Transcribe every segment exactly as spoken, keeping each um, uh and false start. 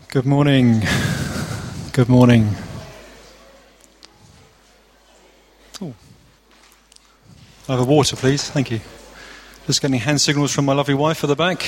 Good morning. Good morning. Oh, I'll have a water, please. Thank you. Just getting hand signals from my lovely wife at the back.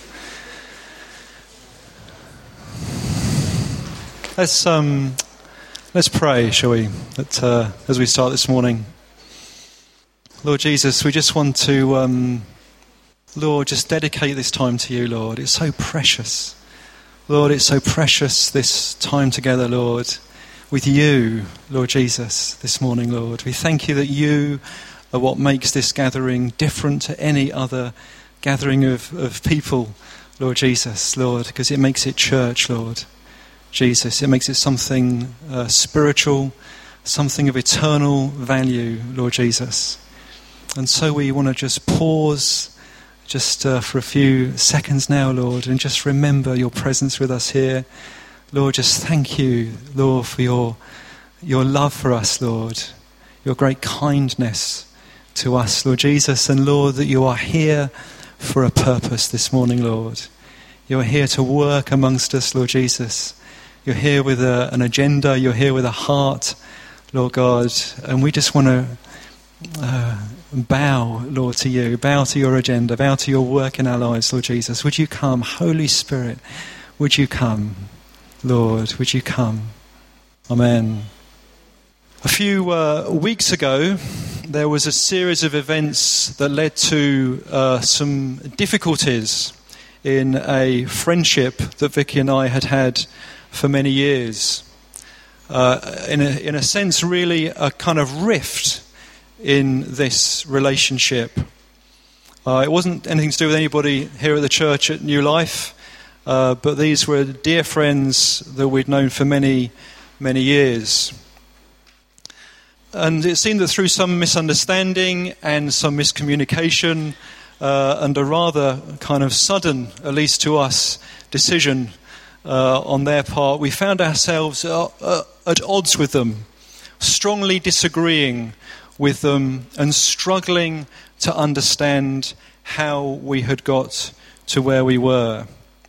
Let's um, let's pray, shall we? That, uh, as we start this morning, Lord Jesus, we just want to, um, Lord, just dedicate this time to you, Lord. It's so precious. Lord, it's so precious, this time together, Lord, with you, Lord Jesus, this morning, Lord. We thank you that you are what makes this gathering different to any other gathering of, of people, Lord Jesus, Lord, because it makes it church, Lord Jesus. It makes it something uh, spiritual, something of eternal value, Lord Jesus. And so we want to just pause just uh, for a few seconds now, Lord, and just remember your presence with us here. Lord, just thank you, Lord, for your your love for us, Lord, your great kindness to us, Lord Jesus, and Lord, that you are here for a purpose this morning, Lord. You're here to work amongst us, Lord Jesus. You're here with a, an agenda, you're here with a heart, Lord God, and we just want to uh, bow, Lord, to you, bow to your agenda, bow to your work in our lives, Lord Jesus. Would you come, Holy Spirit, would you come, Lord, would you come? Amen. A few uh, weeks ago, there was a series of events that led to uh, some difficulties in a friendship that Vicky and I had had for many years. Uh, in a, in a sense, really a kind of rift in this relationship. Uh, it wasn't anything to do with anybody here at the church at New Life, uh, but these were dear friends that we'd known for many, many years. And it seemed that through some misunderstanding and some miscommunication uh, and a rather kind of sudden, at least to us, decision uh, on their part, we found ourselves uh, uh, at odds with them, strongly disagreeing with them and struggling to understand how we had got to where we were.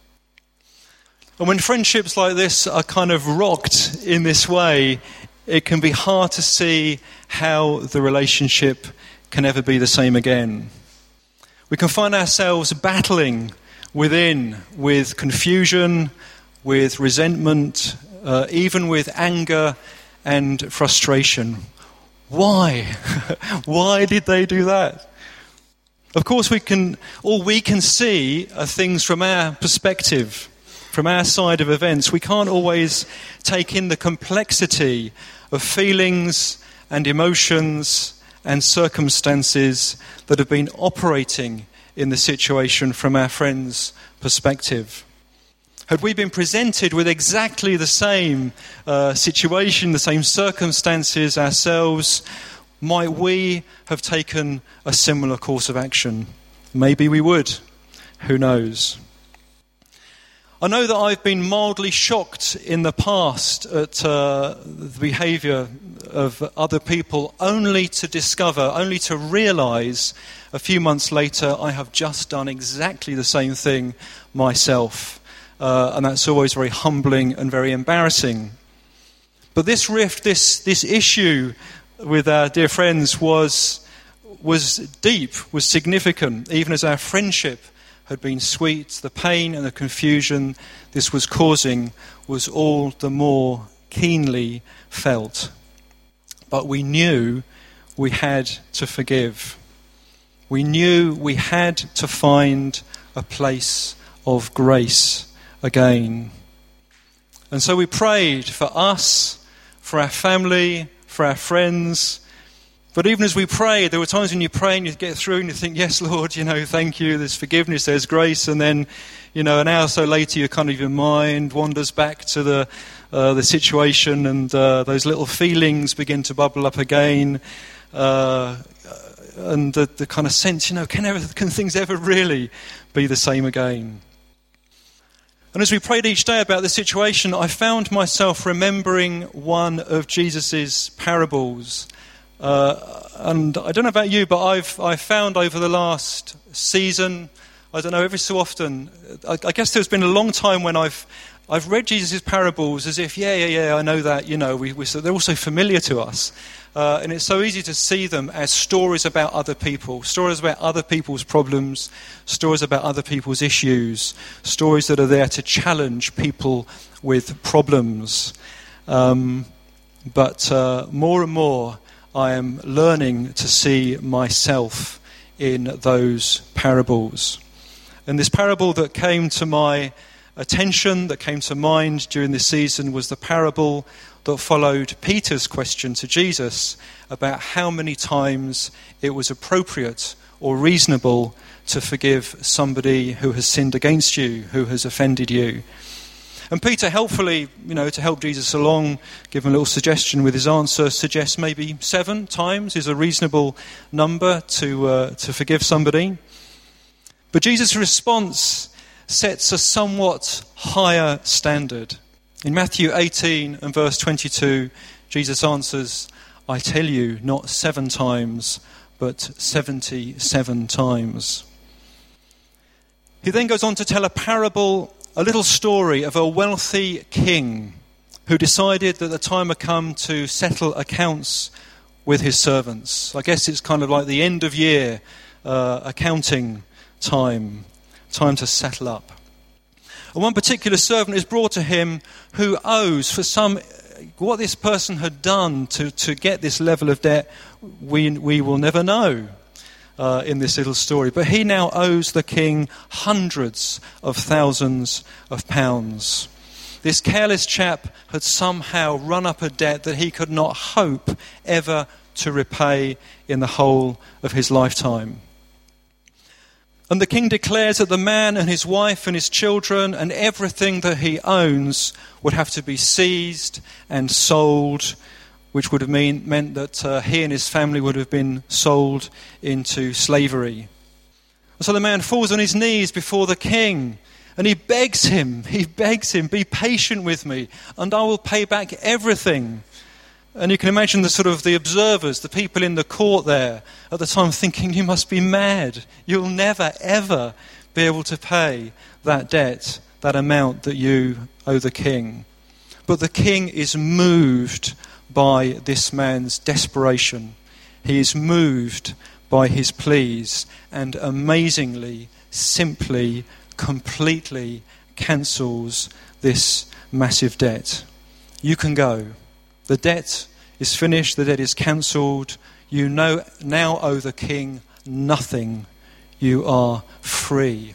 And when friendships like this are kind of rocked in this way, it can be hard to see how the relationship can ever be the same again. We can find ourselves battling within with confusion, with resentment, uh, even with anger and frustration. Why? Why did they do that? Of course, we can. All we can see are things from our perspective, from our side of events. We can't always take in the complexity of feelings and emotions and circumstances that have been operating in the situation from our friends' perspective. Had we been presented with exactly the same uh, situation, the same circumstances ourselves, might we have taken a similar course of action? Maybe we would. Who knows? I know that I've been mildly shocked in the past at uh, the behaviour of other people, only to discover, only to realise a few months later I have just done exactly the same thing myself. Uh, and that's always very humbling and very embarrassing. But this rift, this this issue with our dear friends was was deep, was significant. Even as our friendship had been sweet, the pain and the confusion this was causing was all the more keenly felt. But we knew we had to forgive. We knew we had to find a place of grace again. And so we prayed for us, for our family, for our friends. But even as we prayed, there were times when you pray and you get through and you think, yes, Lord, you know, thank you, there's forgiveness, there's grace. And then, you know, an hour or so later, your kind of your mind wanders back to the uh, the situation, and uh, those little feelings begin to bubble up again. Uh, and the, the kind of sense, you know, can, ever, can things ever really be the same again? And as we prayed each day about the situation, I found myself remembering one of Jesus' parables. Uh, and I don't know about you, but I've I've found over the last season, I don't know, every so often, I, I guess there's been a long time when I've I've read Jesus' parables as if, yeah, yeah, yeah, I know that, you know, we, we, so they're also familiar to us. Uh, and it's so easy to see them as stories about other people, stories about other people's problems, stories about other people's issues, stories that are there to challenge people with problems. Um, but uh, more and more, I am learning to see myself in those parables. And this parable that came to my attention, that came to mind during this season, was the parable that followed Peter's question to Jesus about how many times it was appropriate or reasonable to forgive somebody who has sinned against you, who has offended you. And Peter, helpfully, you know, to help Jesus along, give him a little suggestion with his answer, suggests maybe seven times is a reasonable number to uh, to forgive somebody. But Jesus' response sets a somewhat higher standard. In Matthew eighteen and verse twenty-two, Jesus answers, I tell you, not seven times, but seventy-seven times. He then goes on to tell a parable, a little story of a wealthy king who decided that the time had come to settle accounts with his servants. I guess it's kind of like the end of year uh, accounting time, time to settle up. And one particular servant is brought to him who owes for some, what this person had done to, to get this level of debt, we, we will never know uh, in this little story. But he now owes the king hundreds of thousands of pounds. This careless chap had somehow run up a debt that he could not hope ever to repay in the whole of his lifetime. And the king declares that the man and his wife and his children and everything that he owns would have to be seized and sold, which would have mean, meant that uh, he and his family would have been sold into slavery. And so the man falls on his knees before the king and he begs him, he begs him, be patient with me and I will pay back everything. And you can imagine the sort of the observers, the people in the court there at the time thinking, you must be mad. You'll never, ever be able to pay that debt, that amount that you owe the king. But the king is moved by this man's desperation. He is moved by his pleas and amazingly, simply, completely cancels this massive debt. You can go. The debt is finished, the debt is cancelled. You know, now owe the king nothing. You are free.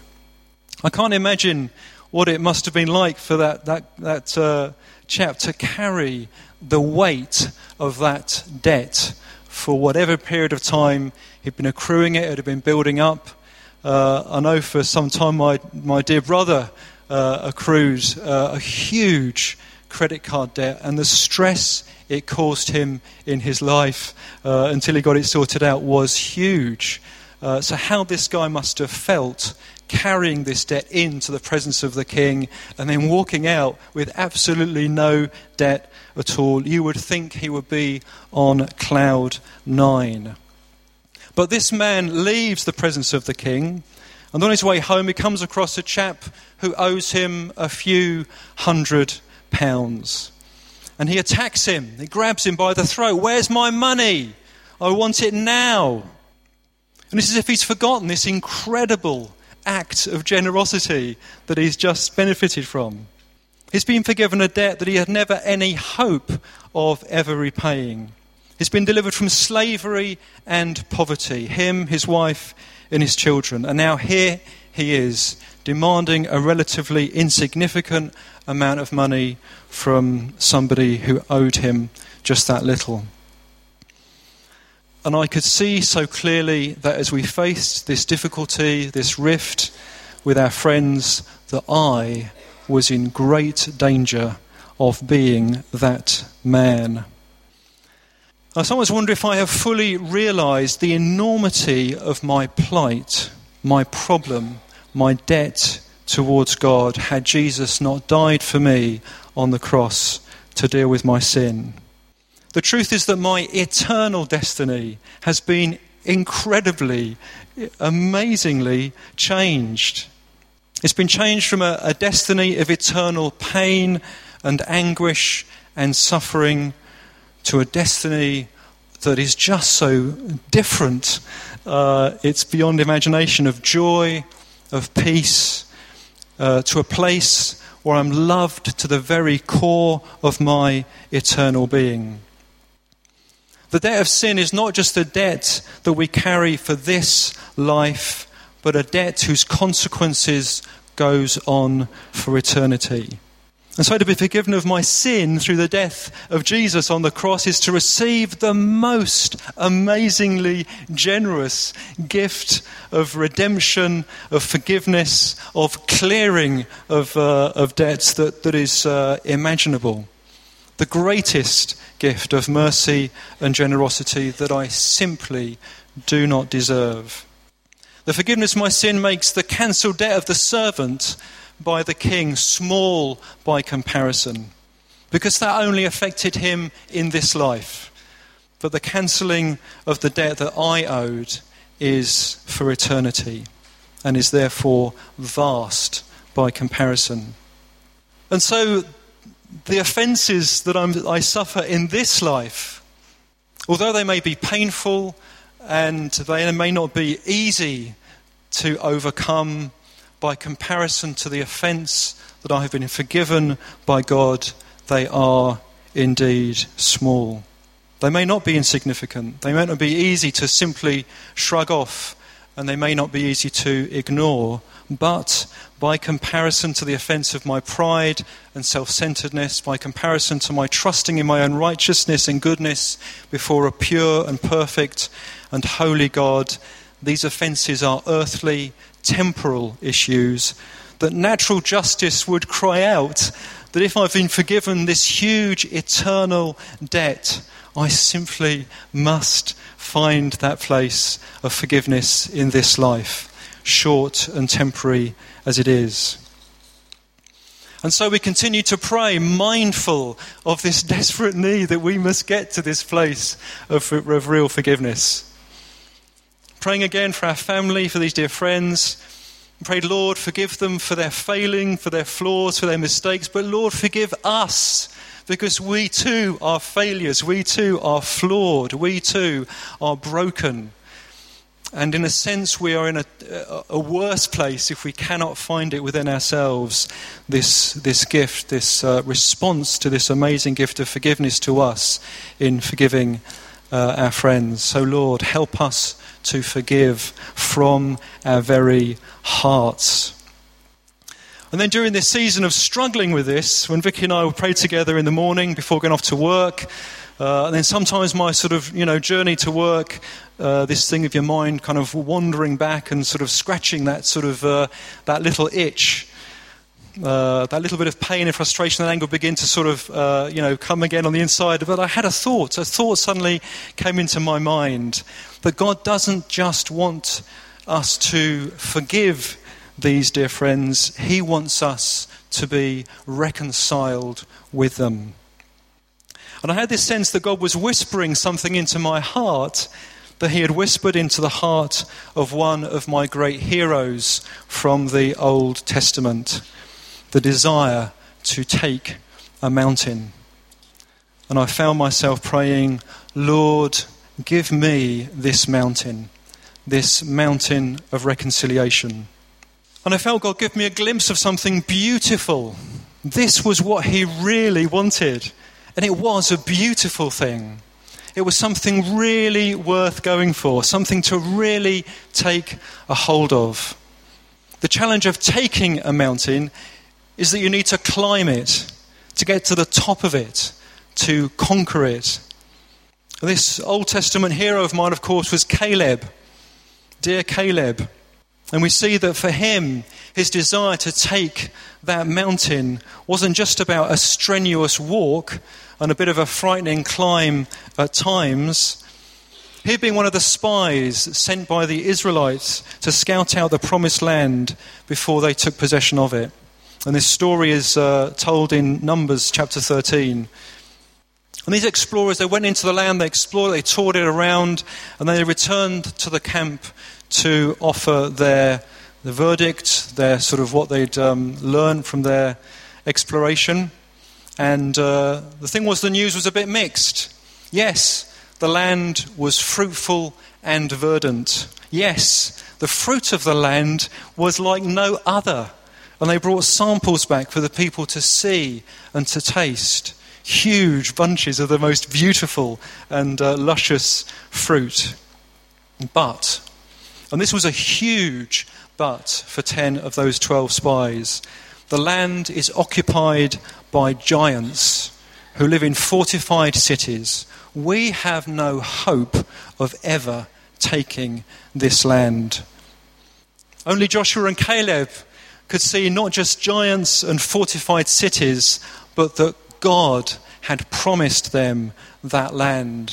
I can't imagine what it must have been like for that, that, that uh, chap to carry the weight of that debt for whatever period of time he'd been accruing it, it had been building up. Uh, I know for some time my, my dear brother uh, accrued uh, a huge credit card debt and the stress it caused him in his life uh, until he got it sorted out was huge. Uh, so how this guy must have felt carrying this debt into the presence of the king and then walking out with absolutely no debt at all. You would think he would be on cloud nine. But this man leaves the presence of the king, and on his way home he comes across a chap who owes him a few hundred pounds. And he attacks him. He grabs him by the throat. Where's my money? I want it now. And it's as if he's forgotten this incredible act of generosity that he's just benefited from. He's been forgiven a debt that he had never any hope of ever repaying. He's been delivered from slavery and poverty, him, his wife, and his children. And now here he is, demanding a relatively insignificant amount of money from somebody who owed him just that little. And I could see so clearly that as we faced this difficulty, this rift with our friends, that I was in great danger of being that man. I sometimes wonder if I have fully realised the enormity of my plight, my problem, my debt towards God, had Jesus not died for me on the cross to deal with my sin. The truth is that my eternal destiny has been incredibly, amazingly changed. It's been changed from a, a destiny of eternal pain and anguish and suffering to a destiny that is just so different. Uh, it's beyond imagination, of joy, of peace, uh, to a place where I'm loved to the very core of my eternal being. The debt of sin is not just a debt that we carry for this life, but a debt whose consequences goes on for eternity. And so to be forgiven of my sin through the death of Jesus on the cross is to receive the most amazingly generous gift of redemption, of forgiveness, of clearing of, uh, of debts that, that is uh, imaginable. The greatest gift of mercy and generosity that I simply do not deserve. The forgiveness of my sin makes the cancelled debt of the servant by the king small by comparison, because that only affected him in this life. But the cancelling of the debt that I owed is for eternity and is therefore vast by comparison. And so the offences that I'm, I suffer in this life, although they may be painful and they may not be easy to overcome, by comparison to the offence that I have been forgiven by God, they are indeed small. They may not be insignificant. They may not be easy to simply shrug off, and they may not be easy to ignore. But by comparison to the offence of my pride and self-centeredness, by comparison to my trusting in my own righteousness and goodness before a pure and perfect and holy God, these offences are earthly, temporal issues that natural justice would cry out that if I've been forgiven this huge eternal debt, I simply must find that place of forgiveness in this life, short and temporary as it is. And so we continue to pray, mindful of this desperate need that we must get to this place of, of real forgiveness. Praying again for our family, for these dear friends. Pray, Lord, forgive them for their failing, for their flaws, for their mistakes. But Lord, forgive us, because we too are failures. We too are flawed. We too are broken. And in a sense, we are in a, a worse place if we cannot find it within ourselves, this, this gift, this uh, response to this amazing gift of forgiveness to us in forgiving uh, our friends. So Lord, help us to forgive from our very hearts. And then during this season of struggling with this, when Vicky and I would pray together in the morning before going off to work, uh, and then sometimes my sort of, you know, journey to work, uh, this thing of your mind kind of wandering back and sort of scratching that sort of, uh, that little itch, uh, that little bit of pain and frustration and anger begin to sort of, uh, you know, come again on the inside. But I had a thought, a thought suddenly came into my mind that God doesn't just want us to forgive these dear friends, he wants us to be reconciled with them. And I had this sense that God was whispering something into my heart that he had whispered into the heart of one of my great heroes from the Old Testament, the desire to take a mountain. And I found myself praying, Lord, give me this mountain, this mountain of reconciliation. And I felt God give me a glimpse of something beautiful. This was what he really wanted. And it was a beautiful thing. It was something really worth going for, something to really take a hold of. The challenge of taking a mountain is that you need to climb it, to get to the top of it, to conquer it. This Old Testament hero of mine, of course, was Caleb, dear Caleb. And we see that for him, his desire to take that mountain wasn't just about a strenuous walk and a bit of a frightening climb at times. He'd been one of the spies sent by the Israelites to scout out the promised land before they took possession of it. And this story is uh, told in Numbers chapter thirteen. And these explorers, they went into the land, they explored, they toured it around, and then they returned to the camp to offer their the verdict, their sort of what they'd um, learned from their exploration. And uh, the thing was, the news was a bit mixed. Yes, the land was fruitful and verdant. Yes, the fruit of the land was like no other. And they brought samples back for the people to see and to taste. Huge bunches of the most beautiful and uh, luscious fruit. But, and this was a huge but for ten of those twelve spies, the land is occupied by giants who live in fortified cities. We have no hope of ever taking this land. Only Joshua and Caleb could see not just giants and fortified cities, but that God had promised them that land.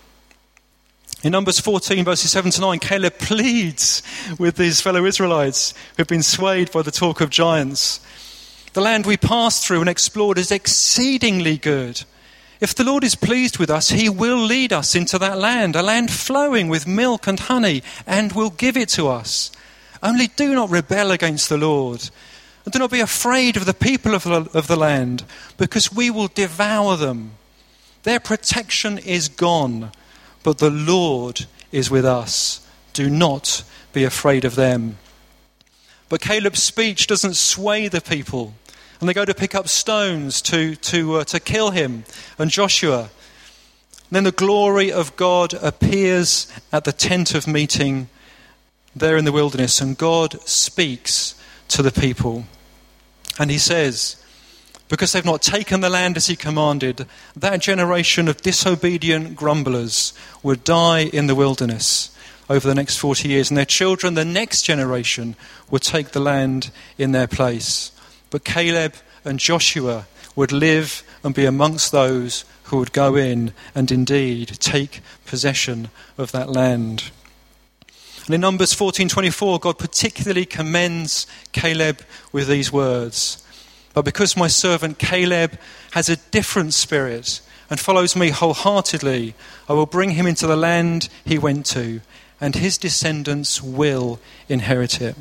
In Numbers fourteen, verses seven to nine, Caleb pleads with his fellow Israelites who have been swayed by the talk of giants. The land we passed through and explored is exceedingly good. If the Lord is pleased with us, he will lead us into that land, a land flowing with milk and honey, and will give it to us. Only do not rebel against the Lord, and do not be afraid of the people of the, of the land, because we will devour them. Their protection is gone, but the Lord is with us. Do not be afraid of them. But Caleb's speech doesn't sway the people, and they go to pick up stones to to uh, to kill him and Joshua. And then the glory of God appears at the tent of meeting there in the wilderness, and God speaks to the people. And he says, because they've not taken the land as he commanded, that generation of disobedient grumblers would die in the wilderness over the next forty years, and their children, the next generation, would take the land in their place. But Caleb and Joshua would live and be amongst those who would go in and indeed take possession of that land. And in Numbers fourteen twenty-four, God particularly commends Caleb with these words. But because my servant Caleb has a different spirit and follows me wholeheartedly, I will bring him into the land he went to, and his descendants will inherit it.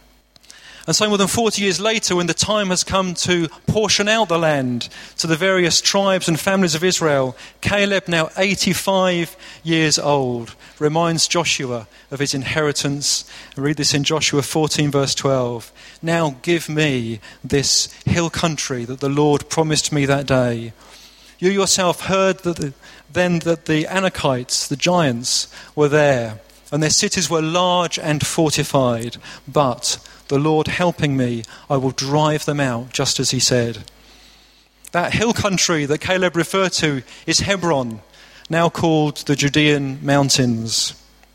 And so more than forty years later, when the time has come to portion out the land to the various tribes and families of Israel, Caleb, now eighty-five years old, reminds Joshua of his inheritance. I read this in Joshua fourteen, verse twelve. Now give me this hill country that the Lord promised me that day. You yourself heard that the, then that the Anakites, the giants, were there, and their cities were large and fortified. But the Lord helping me, I will drive them out, just as he said. That hill country that Caleb referred to is Hebron, now called the Judean Mountains.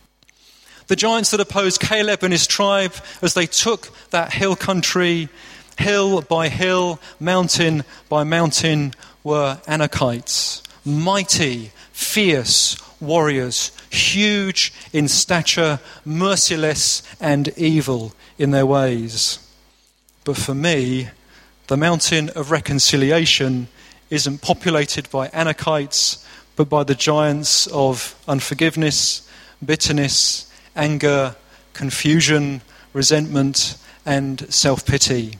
The giants that opposed Caleb and his tribe as they took that hill country, hill by hill, mountain by mountain, were Anakites, mighty, fierce warriors, huge in stature, merciless and evil in their ways. But for me, the mountain of reconciliation isn't populated by Anakites, but by the giants of unforgiveness, bitterness, anger, confusion, resentment, and self-pity.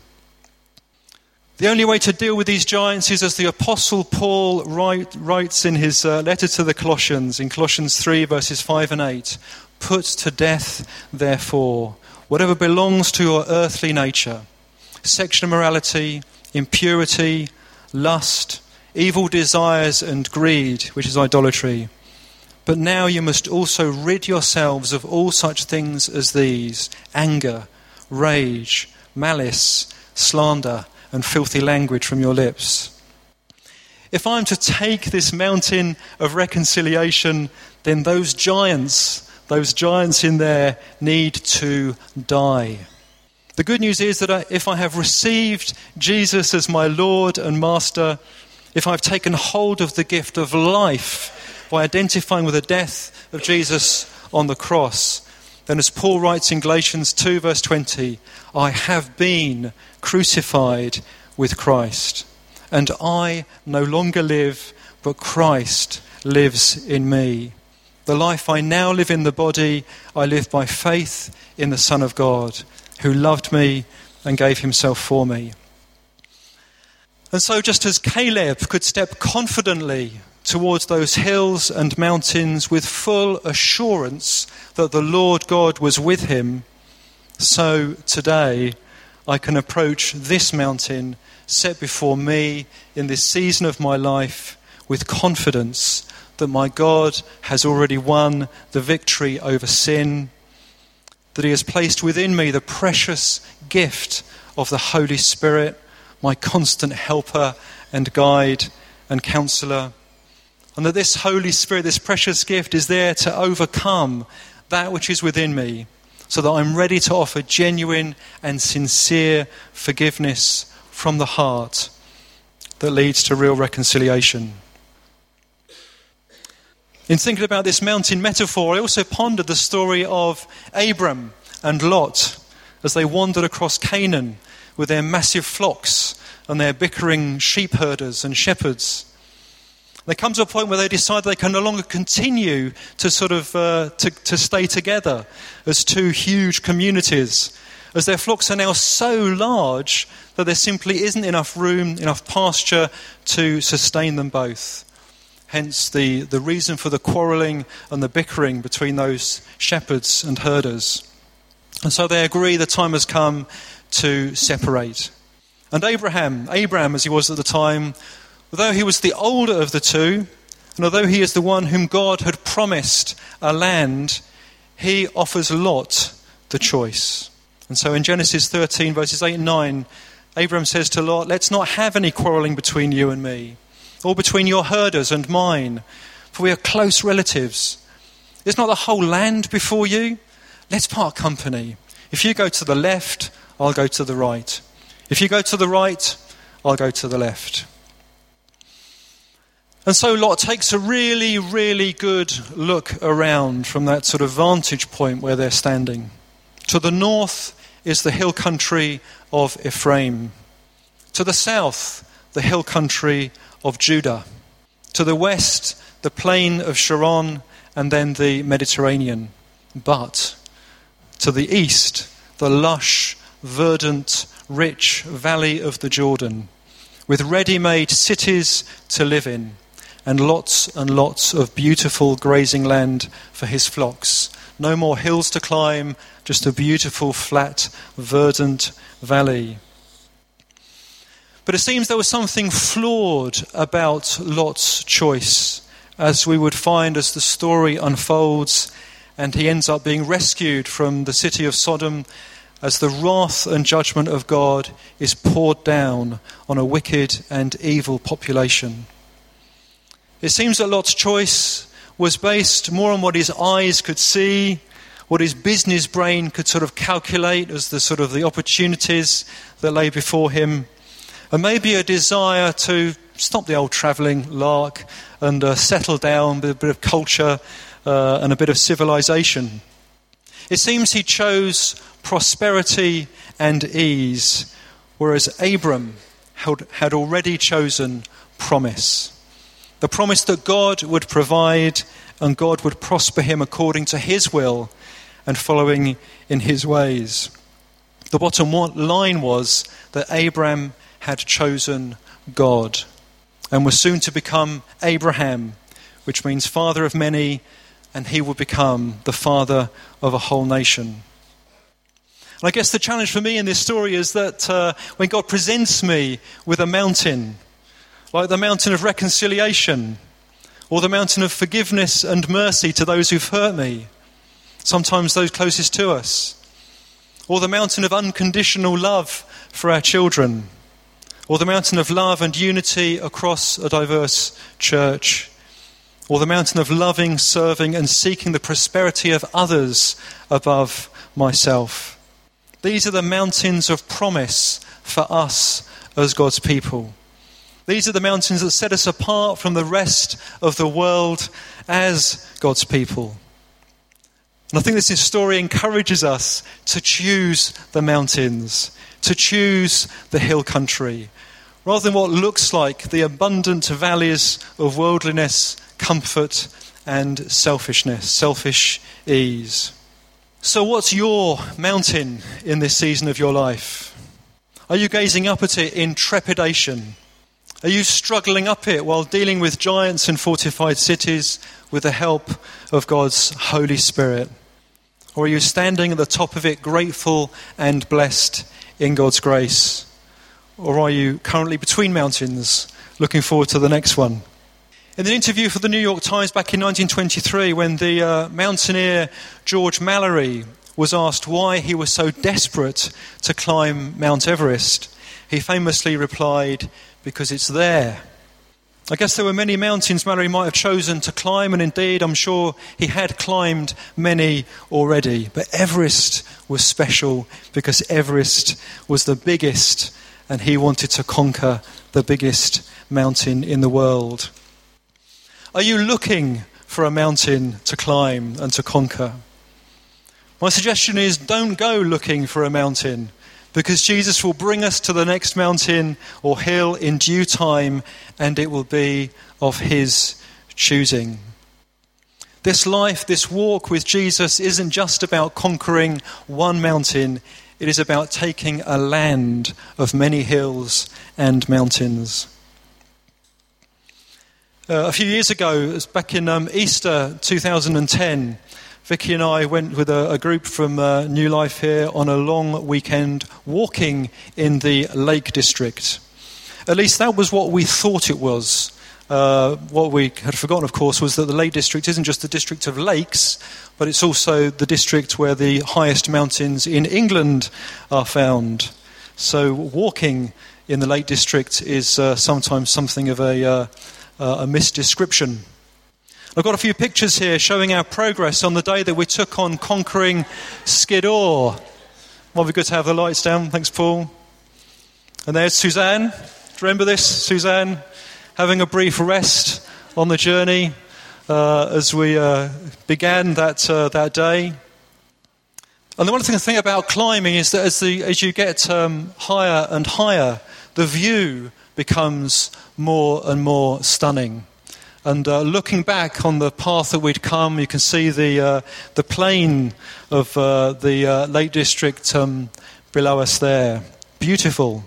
The only way to deal with these giants is, as the Apostle Paul write, writes in his uh, letter to the Colossians, in Colossians three, verses five and eight, put to death, therefore, whatever belongs to your earthly nature, sexual immorality, impurity, lust, evil desires, and greed, which is idolatry. But now you must also rid yourselves of all such things as these: anger, rage, malice, slander, and filthy language from your lips. If I'm to take this mountain of reconciliation, then those giants, those giants in there need to die. The good news is that I, if I have received Jesus as my Lord and Master, if I've taken hold of the gift of life by identifying with the death of Jesus on the cross, then as Paul writes in Galatians two, verse twenty, I have been crucified with Christ, and I no longer live, but Christ lives in me. The life I now live in the body, I live by faith in the Son of God, who loved me and gave himself for me. And so just as Caleb could step confidently towards those hills and mountains with full assurance that the Lord God was with him, so today I can approach this mountain set before me in this season of my life with confidence that my God has already won the victory over sin, that he has placed within me the precious gift of the Holy Spirit, my constant helper and guide and counsellor, and that this Holy Spirit, this precious gift, is there to overcome that which is within me, so that I'm ready to offer genuine and sincere forgiveness from the heart that leads to real reconciliation. In thinking about this mountain metaphor, I also pondered the story of Abram and Lot as they wandered across Canaan with their massive flocks and their bickering sheep herders and shepherds. They come to a point where they decide they can no longer continue to sort of uh, to, to stay together as two huge communities, as their flocks are now so large that there simply isn't enough room, enough pasture to sustain them both. Hence the, the reason for the quarrelling and the bickering between those shepherds and herders. And so they agree the time has come to separate. And Abraham, Abraham as he was at the time, although he was the older of the two, and although he is the one whom God had promised a land, he offers Lot the choice. And so in Genesis thirteen, verses eight and nine, Abraham says to Lot, "Let's not have any quarrelling between you and me, or between your herders and mine, for we are close relatives. Is not the whole land before you? Let's part company. If you go to the left, I'll go to the right. If you go to the right, I'll go to the left." And so Lot takes a really, really good look around from that sort of vantage point where they're standing. To the north is the hill country of Ephraim. To the south, the hill country of Judah. To the west, the plain of Sharon, and then the Mediterranean. But to the east, the lush, verdant, rich valley of the Jordan, with ready-made cities to live in, and lots and lots of beautiful grazing land for his flocks. No more hills to climb, just a beautiful, flat, verdant valley. But it seems there was something flawed about Lot's choice, as we would find as the story unfolds, and he ends up being rescued from the city of Sodom as the wrath and judgment of God is poured down on a wicked and evil population. It seems that Lot's choice was based more on what his eyes could see, what his business brain could sort of calculate as the sort of the opportunities that lay before him, and maybe a desire to stop the old travelling lark and uh, settle down with a bit of culture uh, and a bit of civilization. It seems he chose prosperity and ease, whereas Abram had, had already chosen promise. The promise that God would provide and God would prosper him according to his will and following in his ways. The bottom line was that Abram had chosen God and was soon to become Abraham, which means father of many, and he would become the father of a whole nation. And I guess the challenge for me in this story is that uh, when God presents me with a mountain, like the mountain of reconciliation, or the mountain of forgiveness and mercy to those who've hurt me, sometimes those closest to us, or the mountain of unconditional love for our children, or the mountain of love and unity across a diverse church, or the mountain of loving, serving and seeking the prosperity of others above myself. These are the mountains of promise for us as God's people. These are the mountains that set us apart from the rest of the world as God's people. And I think this story encourages us to choose the mountains, to choose the hill country, rather than what looks like the abundant valleys of worldliness, comfort, and selfishness, selfish ease. So what's your mountain in this season of your life? Are you gazing up at it in trepidation? Are you struggling up it while dealing with giants and fortified cities with the help of God's Holy Spirit? Or are you standing at the top of it, grateful and blessed in God's grace? Or are you currently between mountains, looking forward to the next one? In an interview for the New York Times back in nineteen twenty-three, when the uh, mountaineer George Mallory was asked why he was so desperate to climb Mount Everest, he famously replied, "Because it's there." I guess there were many mountains Mallory might have chosen to climb, and indeed I'm sure he had climbed many already. But Everest was special because Everest was the biggest, and he wanted to conquer the biggest mountain in the world. Are you looking for a mountain to climb and to conquer? My suggestion is don't go looking for a mountain, because Jesus will bring us to the next mountain or hill in due time, and it will be of his choosing. This life, this walk with Jesus isn't just about conquering one mountain. It is about taking a land of many hills and mountains. Uh, a few years ago, back in um, Easter two thousand ten, Vicky and I went with a, a group from uh, New Life here on a long weekend walking in the Lake District. At least that was what we thought it was. Uh, what we had forgotten, of course, was that the Lake District isn't just the district of lakes, but it's also the district where the highest mountains in England are found. So walking in the Lake District is uh, sometimes something of a, uh, uh, a misdescription. I've got a few pictures here showing our progress on the day that we took on conquering Skiddaw. Might be good to have the lights down. Thanks, Paul. And there's Suzanne. Do you remember this, Suzanne? Having a brief rest on the journey uh, as we uh, began that uh, that day. And the one thing, the thing about climbing is that as the as you get um, higher and higher, the view becomes more and more stunning. And uh, looking back on the path that we'd come, you can see the uh, the plain of uh, the uh, Lake District um, below us there. Beautiful.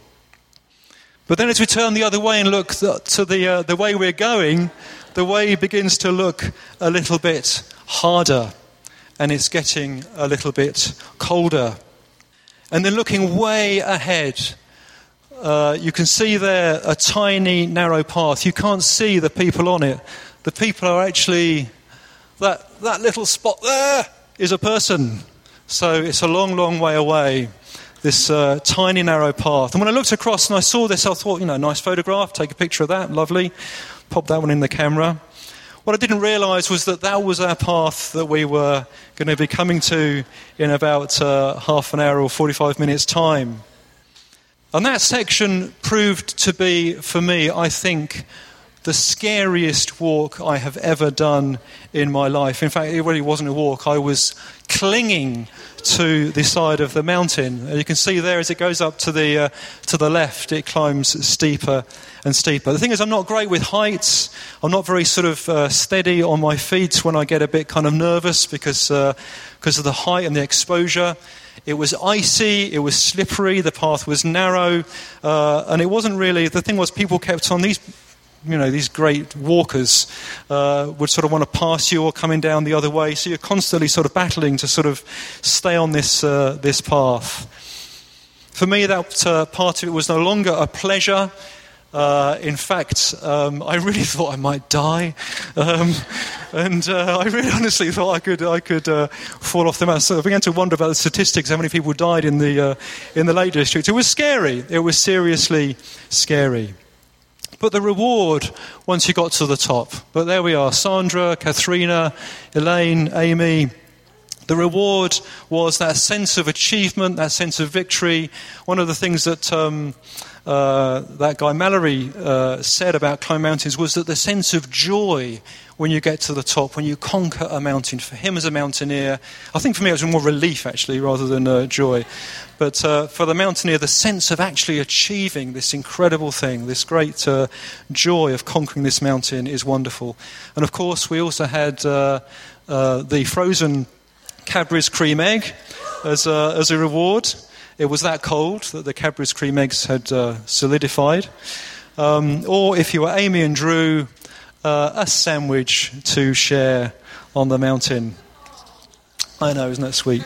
But then as we turn the other way and look th- to the uh, the way we're going, the way begins to look a little bit harder, and it's getting a little bit colder. And then looking way ahead, Uh, you can see there a tiny, narrow path. You can't see the people on it. The people are actually, that, that little spot there is a person. So it's a long, long way away, this uh, tiny, narrow path. And when I looked across and I saw this, I thought, you know, nice photograph, take a picture of that, lovely. Pop that one in the camera. What I didn't realise was that that was our path that we were going to be coming to in about uh, half an hour or forty-five minutes' time. And that section proved to be, for me, I think, the scariest walk I have ever done in my life. In fact, it really wasn't a walk. I was clinging to the side of the mountain. And you can see there as it goes up to the uh, to the left, it climbs steeper and steeper. The thing is, I'm not great with heights. I'm not very sort of uh, steady on my feet when I get a bit kind of nervous because uh, because of the height and the exposure. It was icy, it was slippery, the path was narrow, uh, and it wasn't really, the thing was people kept on, these, you know, these great walkers uh, would sort of want to pass you or coming down the other way, so you're constantly sort of battling to sort of stay on this uh, this path. For me, that uh, part of it was no longer a pleasure. Uh, in fact, um, I really thought I might die, um, and uh, I really honestly thought I could I could uh, fall off the mountain. So I began to wonder about the statistics, how many people died in the uh, in the Lake District. It was scary. It was seriously scary. But the reward once you got to the top. But there we are: Sandra, Katharina, Elaine, Amy. The reward was that sense of achievement, that sense of victory. One of the things that um, uh, that guy Mallory uh, said about climbing mountains was that the sense of joy when you get to the top, when you conquer a mountain, for him as a mountaineer, I think for me it was more relief actually rather than uh, joy. But uh, for the mountaineer, the sense of actually achieving this incredible thing, this great uh, joy of conquering this mountain is wonderful. And of course we also had uh, uh, the frozen Cadbury's cream egg as a, as a reward. It was that cold that the Cadbury's cream eggs had uh, solidified. Um, or if you were Amy and Drew, uh, a sandwich to share on the mountain. I know, isn't that sweet?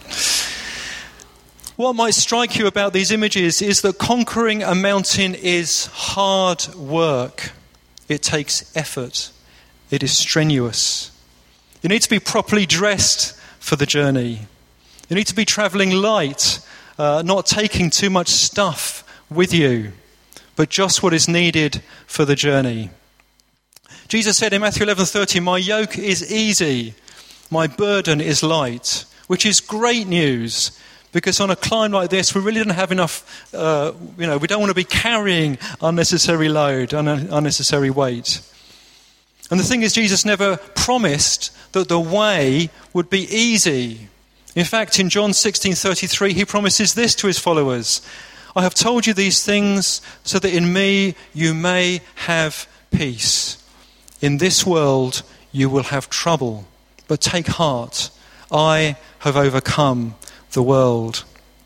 What might strike you about these images is that conquering a mountain is hard work. It takes effort. It is strenuous. You need to be properly dressed for the journey. You need to be travelling light, uh, not taking too much stuff with you, but just what is needed for the journey. Jesus said in Matthew eleven thirty, "My yoke is easy, my burden is light," which is great news. Because on a climb like this, we really don't have enough, uh, you know, we don't want to be carrying unnecessary load, un- unnecessary weight. And the thing is, Jesus never promised that the way would be easy. In fact, in John sixteen thirty-three, he promises this to his followers: "I have told you these things so that in me you may have peace. In this world you will have trouble, but take heart. I have overcome the world."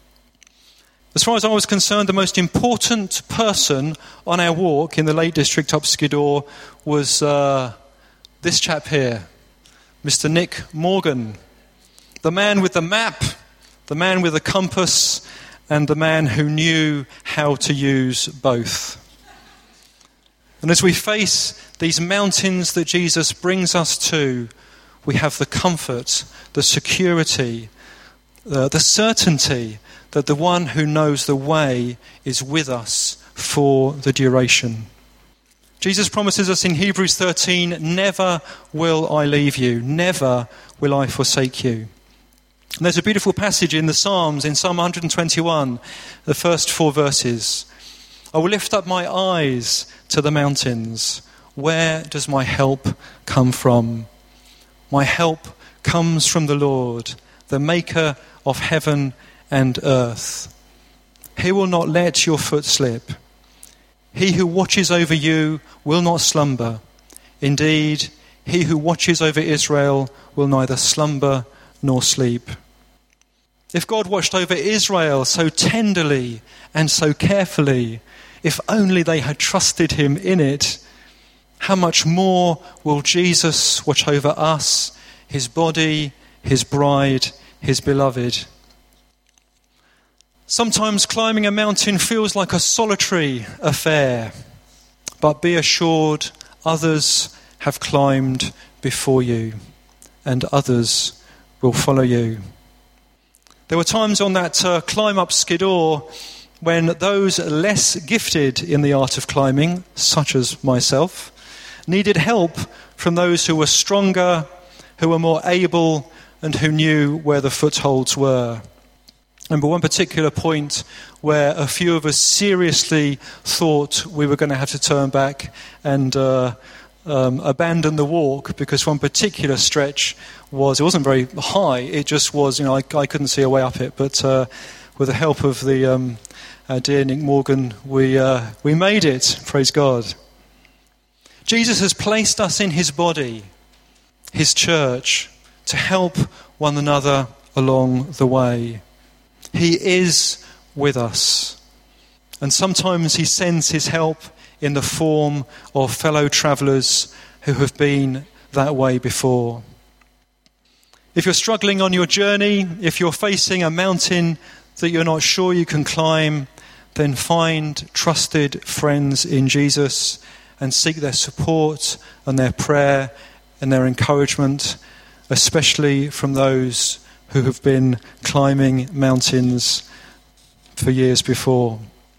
As far as I was concerned, the most important person on our walk in the Lake District up Skiddaw was uh, this chap here, Mister Nick Morgan. The man with the map, the man with the compass, and the man who knew how to use both. And as we face these mountains that Jesus brings us to, we have the comfort, the security, Uh, the certainty that the one who knows the way is with us for the duration. Jesus promises us in Hebrews thirteen, "Never will I leave you, never will I forsake you." And there's a beautiful passage in the Psalms, in Psalm one twenty-one, the first four verses. "I will lift up my eyes to the mountains. Where does my help come from? My help comes from the Lord, the maker of heaven and earth. He will not let your foot slip. He who watches over you will not slumber. Indeed, he who watches over Israel will neither slumber nor sleep." If God watched over Israel so tenderly and so carefully, if only they had trusted him in it, how much more will Jesus watch over us, his body, his bride, his beloved? Sometimes climbing a mountain feels like a solitary affair, but be assured others have climbed before you, and others will follow you. There were times on that uh, climb up Skiddaw when those less gifted in the art of climbing, such as myself, needed help from those who were stronger, who were more able, and who knew where the footholds were. I remember one particular point where a few of us seriously thought we were going to have to turn back and uh, um, abandon the walk, because one particular stretch was, it wasn't very high, it just was, you know, I, I couldn't see a way up it, but uh, with the help of the um, our dear Nick Morgan, we uh, we made it, praise God. Jesus has placed us in his body, his church, to help one another along the way. He is with us. And sometimes he sends his help in the form of fellow travellers who have been that way before. If you're struggling on your journey, if you're facing a mountain that you're not sure you can climb, then find trusted friends in Jesus and seek their support and their prayer and their encouragement, especially from those who have been climbing mountains for years before.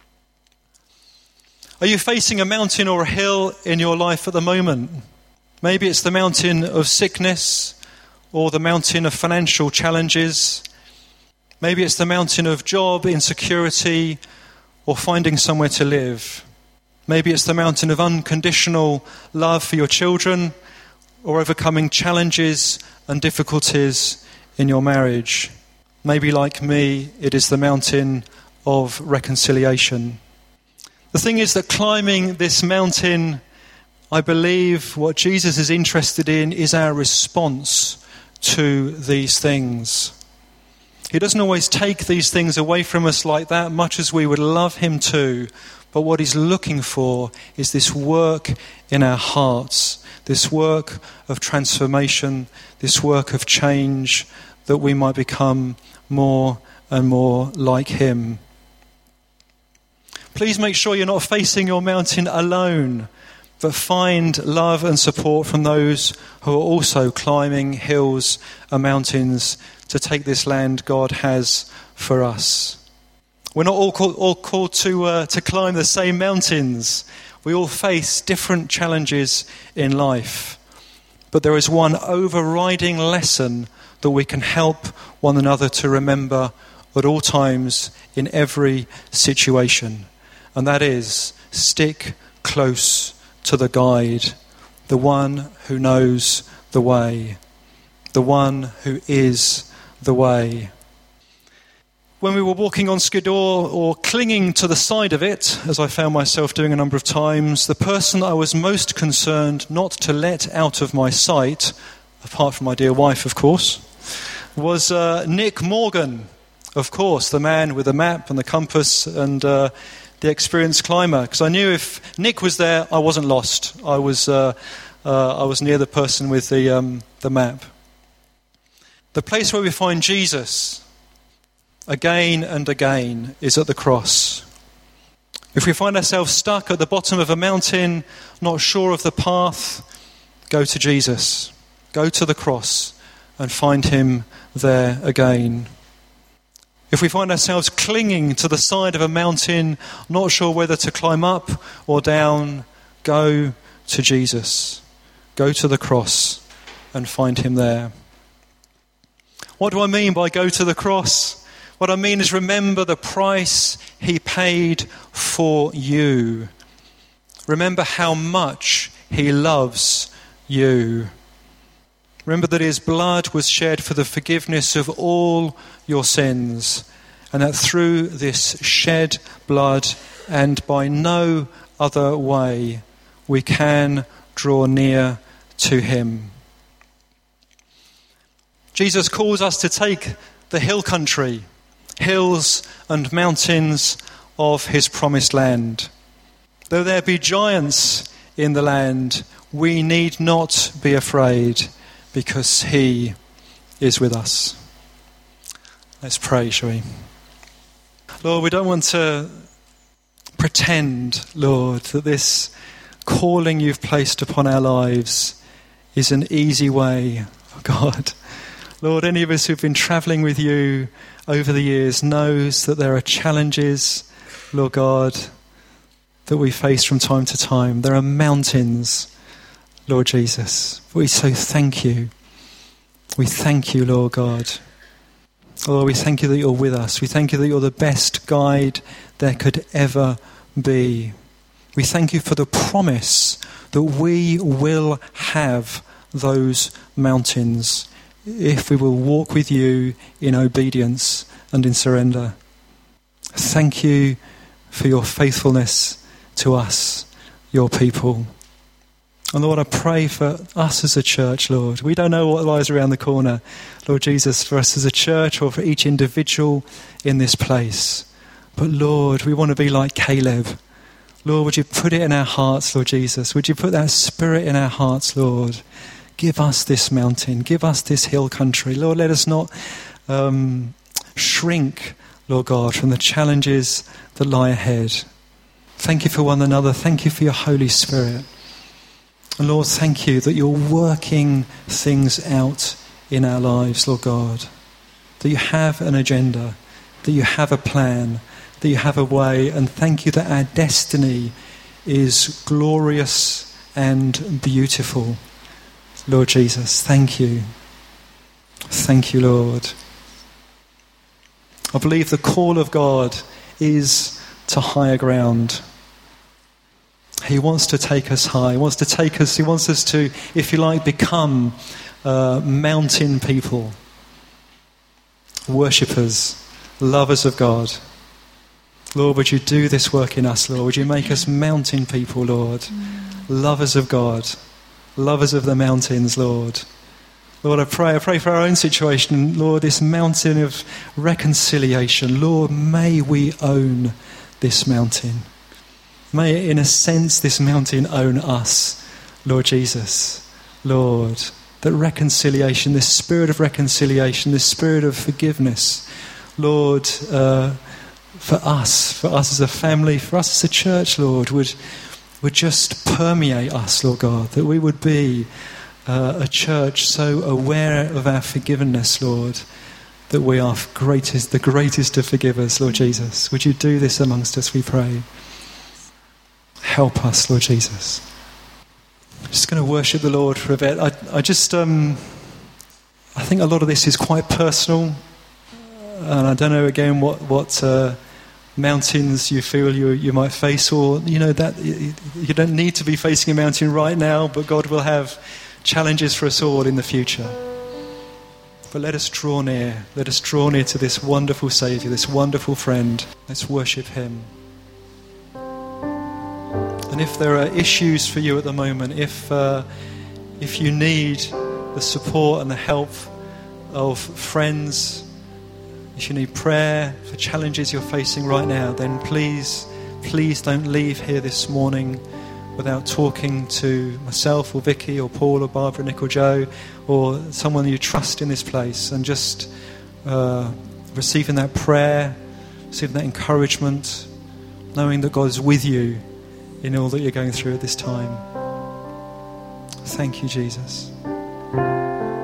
Are you facing a mountain or a hill in your life at the moment? Maybe it's the mountain of sickness or the mountain of financial challenges. Maybe it's the mountain of job insecurity or finding somewhere to live. Maybe it's the mountain of unconditional love for your children or overcoming challenges and difficulties in your marriage. Maybe, like me, it is the mountain of reconciliation. The thing is that climbing this mountain, I believe what Jesus is interested in is our response to these things. He doesn't always take these things away from us like that, much as we would love him to. But what he's looking for is this work in our hearts, this work of transformation, this work of change, that we might become more and more like him. Please make sure you're not facing your mountain alone, but find love and support from those who are also climbing hills and mountains to take this land God has for us. We're not all called, all called to uh, to climb the same mountains. We all face different challenges in life. But there is one overriding lesson that we can help one another to remember at all times in every situation. And that is, stick close to the guide, the one who knows the way, the one who is the way. When we were walking on Skiddaw, or clinging to the side of it, as I found myself doing a number of times, the person I was most concerned not to let out of my sight, apart from my dear wife, of course, was uh, Nick Morgan, of course, the man with the map and the compass and uh, the experienced climber. Because I knew if Nick was there, I wasn't lost. I was uh, uh, I was near the person with the um, the map. The place where we find Jesus again and again is at the cross. If we find ourselves stuck at the bottom of a mountain, not sure of the path, go to Jesus. Go to the cross and find him there again. If we find ourselves clinging to the side of a mountain, not sure whether to climb up or down, go to Jesus. Go to the cross and find him there. What do I mean by go to the cross? What I mean is remember the price he paid for you. Remember how much he loves you. Remember that his blood was shed for the forgiveness of all your sins, and that through this shed blood and by no other way we can draw near to him. Jesus calls us to take the hill country, hills and mountains of his promised land. Though there be giants in the land, we need not be afraid, because he is with us. Let's pray, shall we? Lord, we don't want to pretend, Lord, that this calling you've placed upon our lives is an easy way, God. Lord, any of us who've been travelling with you over the years knows that there are challenges, Lord God, that we face from time to time. There are mountains, Lord Jesus. We so thank you. We thank you, Lord God. Lord, we thank you that you're with us. We thank you that you're the best guide there could ever be. We thank you for the promise that we will have those mountains if we will walk with you in obedience and in surrender. Thank you for your faithfulness to us, your people. And Lord, I pray for us as a church, Lord. We don't know what lies around the corner, Lord Jesus, for us as a church or for each individual in this place. But Lord, we want to be like Caleb. Lord, would you put it in our hearts, Lord Jesus? Would you put that spirit in our hearts, Lord? Give us this mountain. Give us this hill country. Lord, let us not um, shrink, Lord God, from the challenges that lie ahead. Thank you for one another. Thank you for your Holy Spirit. And Lord, thank you that you're working things out in our lives, Lord God. That you have an agenda, that you have a plan, that you have a way. And thank you that our destiny is glorious and beautiful. Lord Jesus, thank you. Thank you, Lord. I believe the call of God is to higher ground. He wants to take us high. He wants to take us, he wants us to, if you like, become uh, mountain people, worshippers, lovers of God. Lord, would you do this work in us, Lord? Would you make us mountain people, Lord? Lovers of God, lovers of the mountains, Lord. Lord, I pray, I pray for our own situation. Lord, this mountain of reconciliation. Lord, may we own this mountain. May, in a sense, this mountain own us, Lord Jesus. Lord, that reconciliation, this spirit of reconciliation, this spirit of forgiveness, Lord, uh, for us, for us as a family, for us as a church, Lord, would, would just permeate us, Lord God, that we would be uh, a church so aware of our forgiveness, Lord, that we are greatest, the greatest of forgivers, Lord Jesus. Would you do this amongst us, we pray. Help us, Lord Jesus. I'm just going to worship the Lord for a bit. I, I just, um, I think a lot of this is quite personal, and I don't know again what what uh, mountains you feel you you might face, or you know that you, you don't need to be facing a mountain right now, but God will have challenges for us all in the future. But let us draw near. Let us draw near to this wonderful Saviour, this wonderful friend. Let's worship Him. And if there are issues for you at the moment, if uh, if you need the support and the help of friends, if you need prayer for challenges you're facing right now, then please, please don't leave here this morning without talking to myself or Vicky or Paul or Barbara, Nick or Joe, or someone you trust in this place, and just uh, receiving that prayer, receiving that encouragement, knowing that God is with you in all that you're going through at this time. Thank you, Jesus.